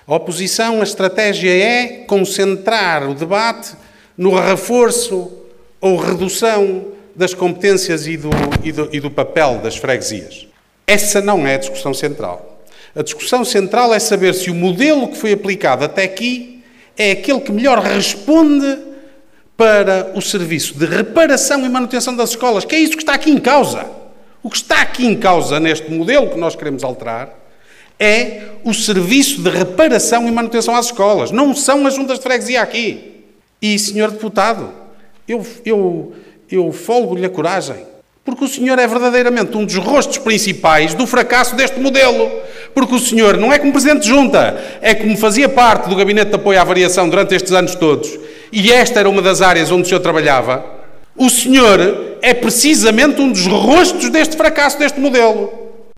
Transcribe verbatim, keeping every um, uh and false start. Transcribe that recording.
A oposição, a estratégia é concentrar o debate no reforço ou redução das competências e do, e do, e do papel das freguesias. Essa não é a discussão central. A discussão central é saber se o modelo que foi aplicado até aqui é aquele que melhor responde para o serviço de reparação e manutenção das escolas, que é isso que está aqui em causa. O que está aqui em causa neste modelo que nós queremos alterar é o serviço de reparação e manutenção às escolas. Não são as juntas de freguesia aqui. E, senhor deputado, eu, eu, eu folgo-lhe a coragem, porque o senhor é verdadeiramente um dos rostos principais do fracasso deste modelo. Porque o senhor não é como Presidente de Junta, é como fazia parte do Gabinete de Apoio à Variação durante estes anos todos, e esta era uma das áreas onde o senhor trabalhava. O senhor é precisamente um dos rostos deste fracasso deste modelo.